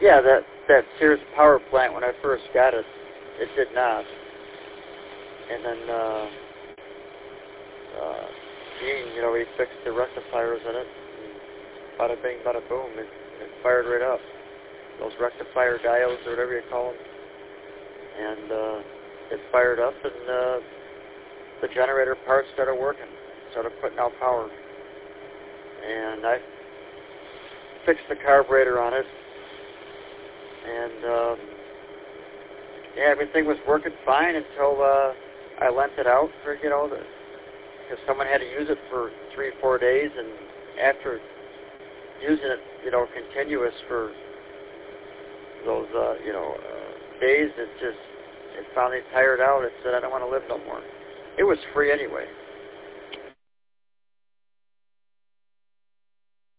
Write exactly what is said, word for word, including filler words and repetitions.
Yeah, that that Sears power plant, when I first got it, it did not. And then, uh, uh, Gene, you know, he fixed the rectifiers in it. And bada bing, bada boom, it, it fired right up. Those rectifier diodes, or whatever you call them. And uh, it fired up, and uh, the generator parts started working, started putting out power. And I fixed the carburetor on it, and uh, yeah, everything was working fine until uh, I lent it out for, you know, because someone had to use it for three, four days, and after using it, you know, continuous for those, uh, you know, uh, days, it just, it finally tired out. It said, I don't want to live no more. It was free anyway.